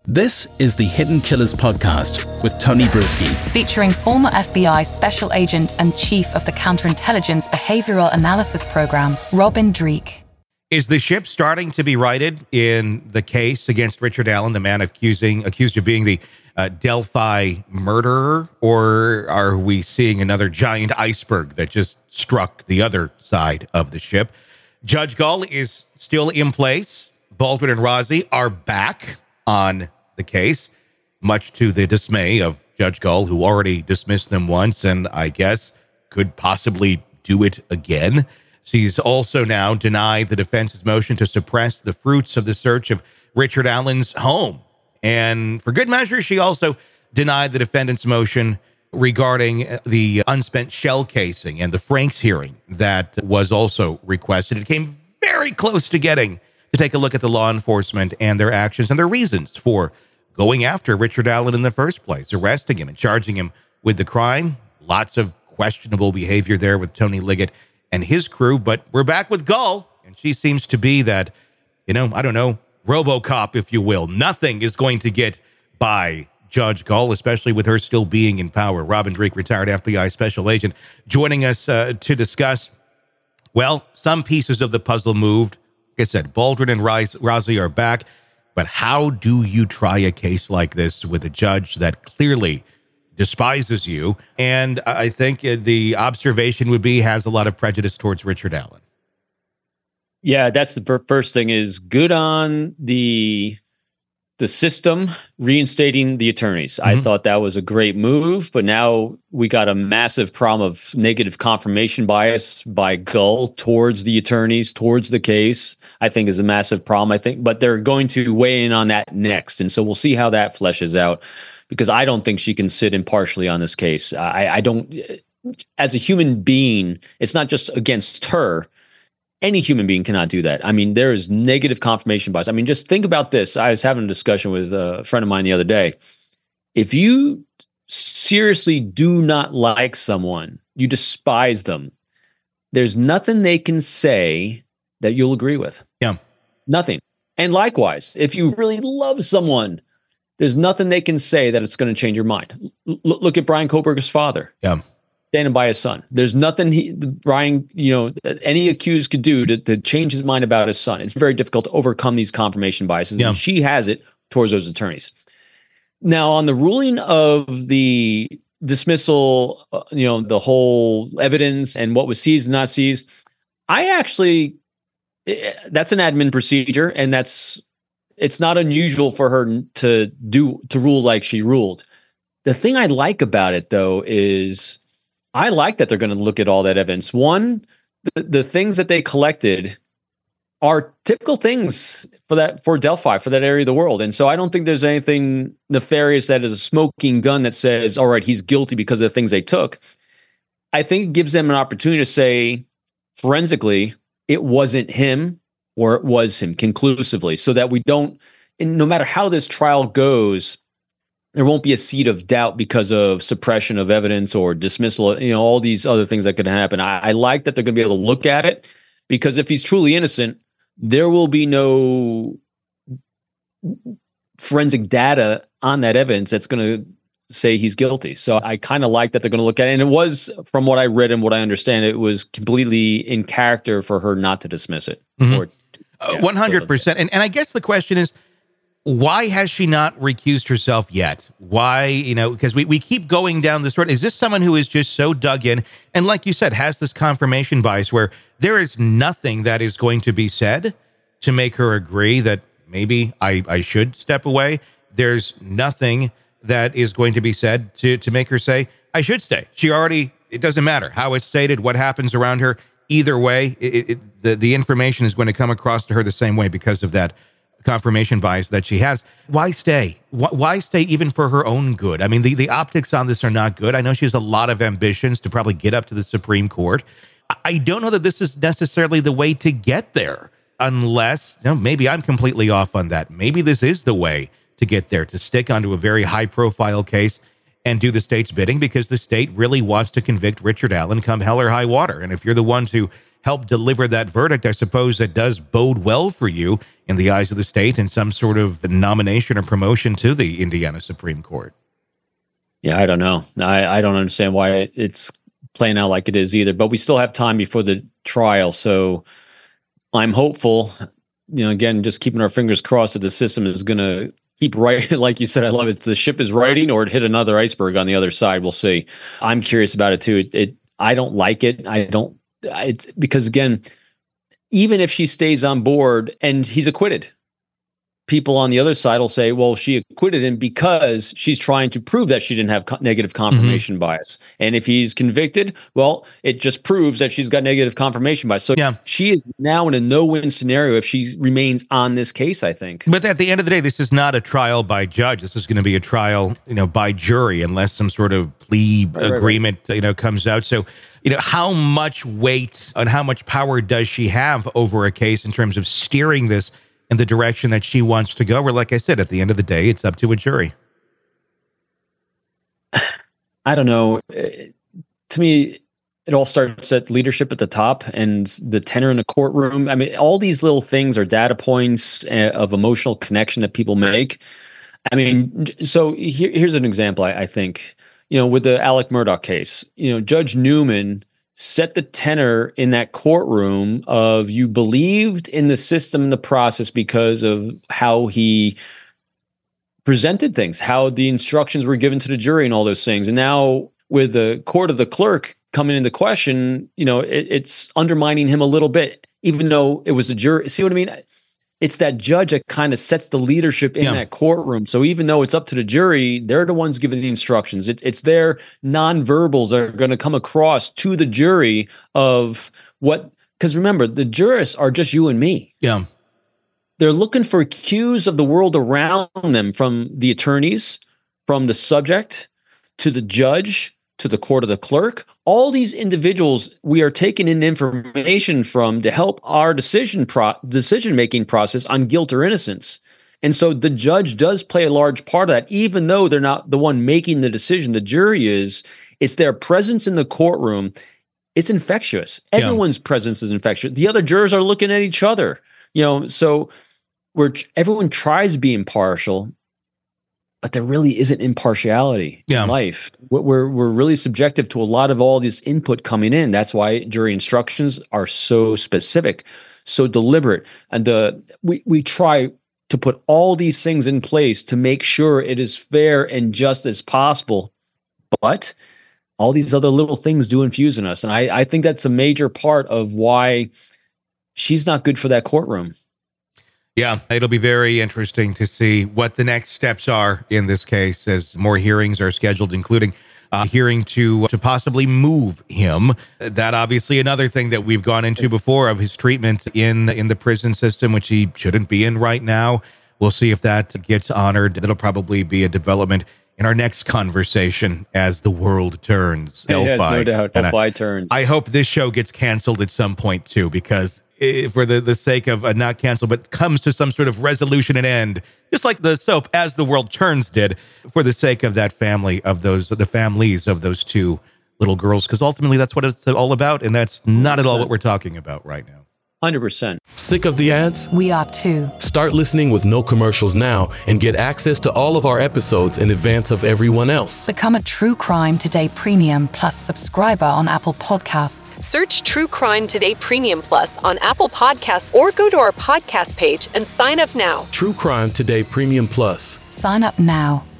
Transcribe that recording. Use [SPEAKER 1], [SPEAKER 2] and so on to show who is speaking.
[SPEAKER 1] This is the Hidden Killers podcast with Tony Brueski,
[SPEAKER 2] featuring former FBI Special Agent and Chief of the Counterintelligence Behavioral Analysis Program, Robin Dreeke.
[SPEAKER 3] Is the ship starting to be righted in the case against Richard Allen, the man accused of being the Delphi murderer, or are we seeing another giant iceberg that just struck the other side of the ship? Judge Gull is still in place. Baldwin and Rozzi are back on the case, much to the dismay of Judge Gull, who already dismissed them once and I guess could possibly do it again. She's also now denied the defense's motion to suppress the fruits of the search of Richard Allen's home. And for good measure, she also denied the defendant's motion regarding the unspent shell casing and the Franks hearing that was also requested. It came very close to getting to take a look at the law enforcement and their actions and their reasons for going after Richard Allen in the first place, arresting him and charging him with the crime. Lots of questionable behavior there with Tony Liggett and his crew, but we're back with Gull, and she seems to be that, RoboCop, if you will. Nothing is going to get by Judge Gull, especially with her still being in power. Robin Dreeke, retired FBI Special Agent, joining us to discuss, some pieces of the puzzle moved. Like I said, Baldwin and Rozzi are back, but how do you try a case like this with a judge that clearly despises you? And I think the observation would be has a lot of prejudice towards Richard Allen.
[SPEAKER 4] Yeah, that's the first thing is good on the system reinstating the attorneys. Mm-hmm. I thought that was a great move, but now we got a massive problem of negative confirmation bias by Gull towards the attorneys, towards the case, I think is a massive problem, but they're going to weigh in on that next. And so we'll see how that fleshes out, because I don't think she can sit impartially on this case. I don't, as a human being, it's not just against her. Any human being cannot do that. I mean, there is negative confirmation bias. I mean, just think about this. I was having a discussion with a friend of mine the other day. If you seriously do not like someone, you despise them, there's nothing they can say that you'll agree with.
[SPEAKER 3] Yeah.
[SPEAKER 4] Nothing. And likewise, if you really love someone, there's nothing they can say that it's going to change your mind. Look at Brian Koberger's father.
[SPEAKER 3] Yeah.
[SPEAKER 4] Standing by his son. There's nothing Brian, any accused could do to change his mind about his son. It's very difficult to overcome these confirmation biases.
[SPEAKER 3] Yeah.
[SPEAKER 4] And she has it towards those attorneys. Now, on the ruling of the dismissal, the whole evidence and what was seized and not seized, that's an admin procedure, and it's not unusual for her to rule like she ruled. The thing I like about it, though, is I like that they're going to look at all that evidence. One, the things that they collected are typical things for Delphi, for that area of the world. And so I don't think there's anything nefarious that is a smoking gun that says, all right, he's guilty because of the things they took. I think it gives them an opportunity to say forensically, it wasn't him or it was him conclusively, so that we don't, and no matter how this trial goes, there won't be a seed of doubt because of suppression of evidence or dismissal, all these other things that could happen. I like that they're going to be able to look at it, because if he's truly innocent, there will be no forensic data on that evidence that's going to say he's guilty. So I kind of like that they're going to look at it. And it was, from what I read and what I understand, it was completely in character for her not to dismiss it.
[SPEAKER 3] Mm-hmm. 100%. And I guess the question is, why has she not recused herself yet? Why, because we keep going down this road. Is this someone who is just so dug in and, like you said, has this confirmation bias where there is nothing that is going to be said to make her agree that maybe I should step away? There's nothing that is going to be said to make her say, I should stay. It doesn't matter how it's stated, what happens around her. Either way, the information is going to come across to her the same way because of that confirmation bias that she has. Why stay? Why stay even for her own good? I mean, the optics on this are not good. I know she has a lot of ambitions to probably get up to the Supreme Court. I don't know that this is necessarily the way to get there, unless, maybe I'm completely off on that. Maybe this is the way to get there, to stick onto a very high-profile case and do the state's bidding, because the state really wants to convict Richard Allen come hell or high water. And if you're the one to help deliver that verdict, I suppose that does bode well for you in the eyes of the state and some sort of nomination or promotion to the Indiana Supreme Court.
[SPEAKER 4] Yeah, I don't know. I don't understand why it's playing out like it is either, but we still have time before the trial. So I'm hopeful, again, just keeping our fingers crossed that the system is going to keep right. Like you said, I love it. The ship is righting or it hit another iceberg on the other side. We'll see. I'm curious about it too. I don't like it. It's because again, even if she stays on board and he's acquitted, people on the other side will say, well, she acquitted him because she's trying to prove that she didn't have negative confirmation bias. And if he's convicted, well, it just proves that she's got negative confirmation bias. So she is now in a no-win scenario if she remains on this case, I think.
[SPEAKER 3] But at the end of the day, this is not a trial by judge. This is going to be a trial, by jury, unless some sort of plea agreement, comes out. So, how much weight and how much power does she have over a case in terms of steering this in the direction that she wants to go? Or like I said, at the end of the day, it's up to a jury.
[SPEAKER 4] I don't know. To me, it all starts at leadership at the top and the tenor in the courtroom. I mean, all these little things are data points of emotional connection that people make. I mean, so here's an example, I think, with the Alec Murdaugh case, Judge Newman set the tenor in that courtroom of you believed in the system and the process because of how he presented things, how the instructions were given to the jury and all those things. And now with the court of the clerk coming into question, it's undermining him a little bit, even though it was the jury. See what I mean? It's that judge that kind of sets the leadership in that courtroom. So even though it's up to the jury, they're the ones giving the instructions. It's their nonverbals that are going to come across to the jury of what, because remember, the jurists are just you and me.
[SPEAKER 3] Yeah.
[SPEAKER 4] They're looking for cues of the world around them, from the attorneys, from the subject, to the judge, to the court of the clerk. All these individuals we are taking in information from to help our decision-making process on guilt or innocence. And so the judge does play a large part of that, even though they're not the one making the decision. The jury is. It's their presence in the courtroom. It's infectious. Everyone's presence is infectious. The other jurors are looking at each other. So everyone tries to be impartial, but there really isn't impartiality in life. We're really subjective to a lot of all this input coming in. That's why jury instructions are so specific, so deliberate. And we try to put all these things in place to make sure it is fair and just as possible. But all these other little things do infuse in us. And I think that's a major part of why she's not good for that courtroom.
[SPEAKER 3] Yeah, it'll be very interesting to see what the next steps are in this case as more hearings are scheduled, including a hearing to possibly move him. That obviously another thing that we've gone into before of his treatment in the prison system, which he shouldn't be in right now. We'll see if that gets honored. That'll probably be a development in our next conversation as the world turns.
[SPEAKER 4] Yes, no doubt. Delphi turns.
[SPEAKER 3] I hope this show gets canceled at some point too, because for the sake of not cancel, but comes to some sort of resolution and end, just like the soap As the World Turns did, for the sake of that family, of the families of those two little girls, because ultimately that's what it's all about, and that's not 100%. At all what we're talking about right now.
[SPEAKER 4] 100%.
[SPEAKER 5] Sick of the ads?
[SPEAKER 2] We are too.
[SPEAKER 5] Start listening with no commercials now and get access to all of our episodes in advance of everyone else.
[SPEAKER 2] Become a True Crime Today Premium Plus subscriber on Apple Podcasts.
[SPEAKER 6] Search True Crime Today Premium Plus on Apple Podcasts or go to our podcast page and sign up now.
[SPEAKER 5] True Crime Today Premium Plus.
[SPEAKER 2] Sign up now.